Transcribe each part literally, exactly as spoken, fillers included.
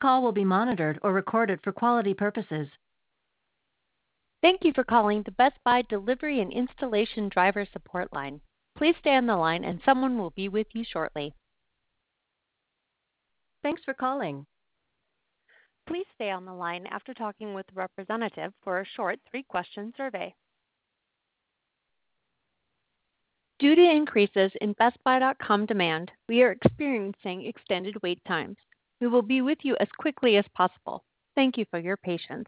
call will be monitored or recorded for quality purposes. Thank you for calling the Best Buy Delivery and Installation Driver Support Line. Please stay on the line and someone will be with you shortly. Thanks for calling. Please stay on the line after talking with a representative for a short three-question survey. Due to increases in Best Buy dot com demand, we are experiencing extended wait times. We will be with you as quickly as possible. Thank you for your patience.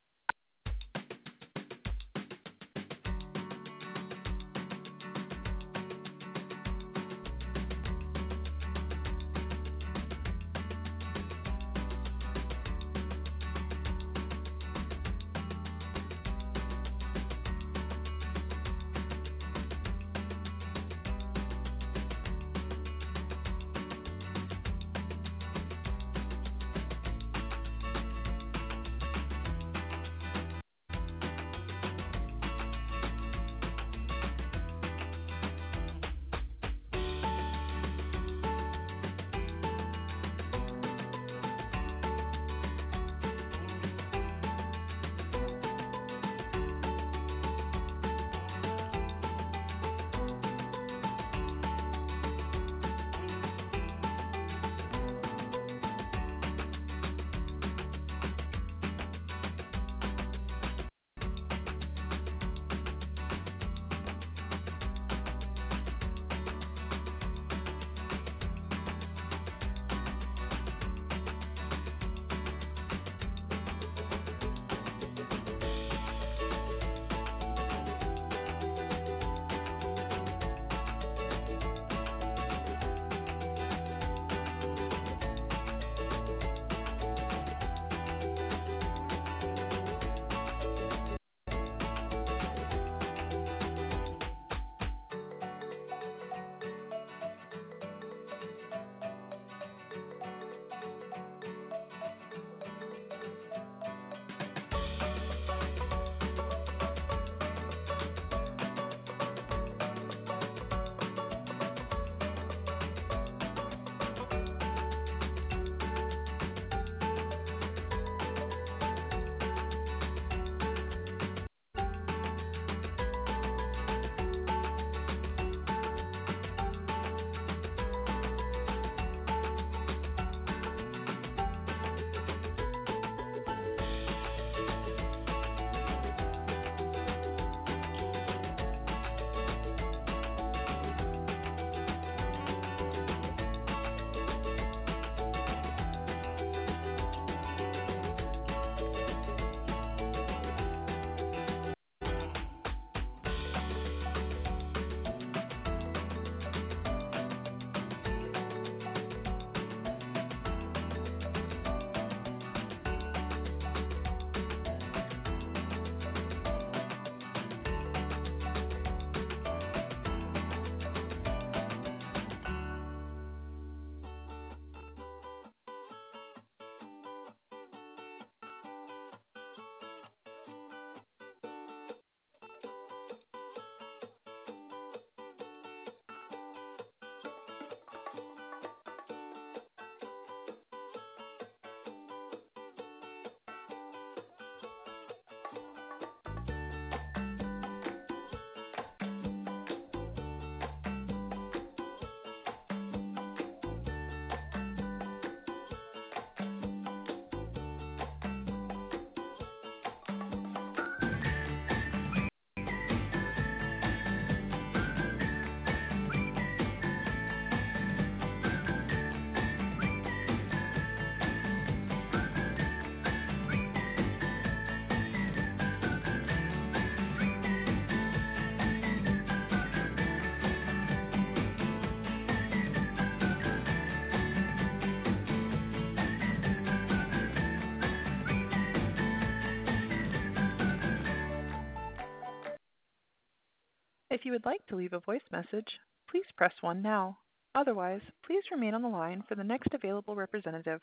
If you would like to leave a voice message, please press one now. Otherwise, please remain on the line for the next available representative.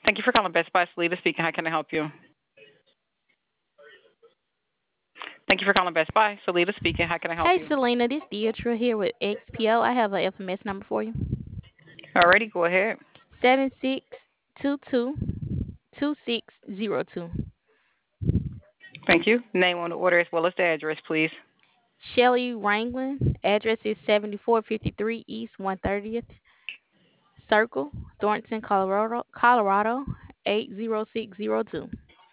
Thank you for calling Best Buy. Salita speaking. How can I help you? Thank you for calling Best Buy. Salita speaking. How can I help Hey, you? Selena, this Deidre here with X P O. I have a F M S number for you. Alrighty, go ahead. Seven six two two two six zero two. Thank you. Name on the order as well as the address, please. Shelly Wrangling. Address is seventy four fifty three East One Thirtieth Circle, Thornton, Colorado. Colorado eight zero six zero two.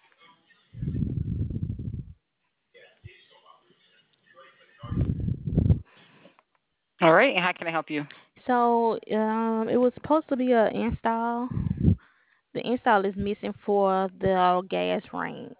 All right, and how can I help you? So, um, it was supposed to be a install. The install is missing for the gas range.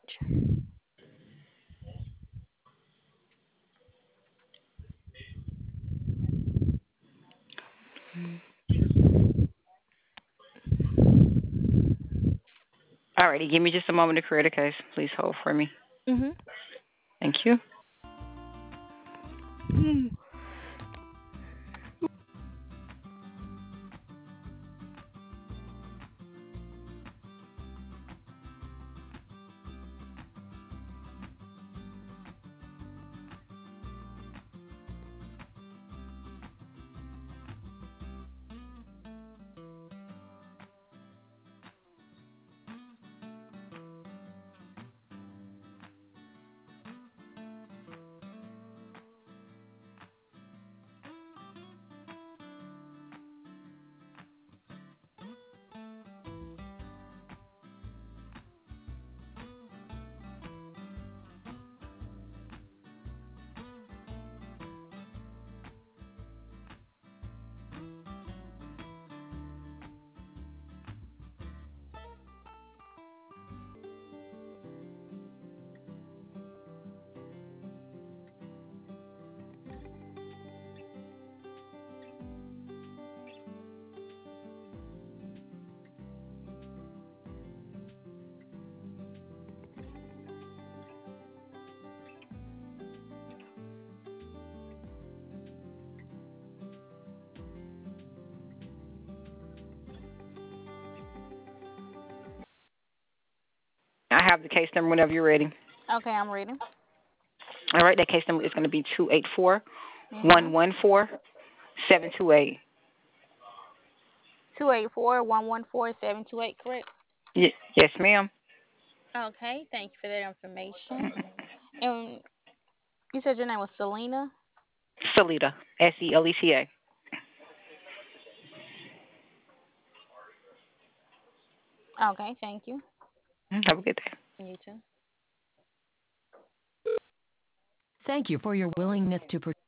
Alrighty, give me just a moment to create a case. Please hold for me. Mhm. Thank you. I have the case number whenever you're ready. Okay, I'm ready. All right, that case number is going to be two eight four one Mhm. one four seven two eight. Two eight four one one four seven two eight. Correct. Y- yes, ma'am. Okay, thank you for that information. And you said your name was Selena? Salita, S E L E T A. Okay, thank you. Have a good day. You too. Thank you for your willingness to participate.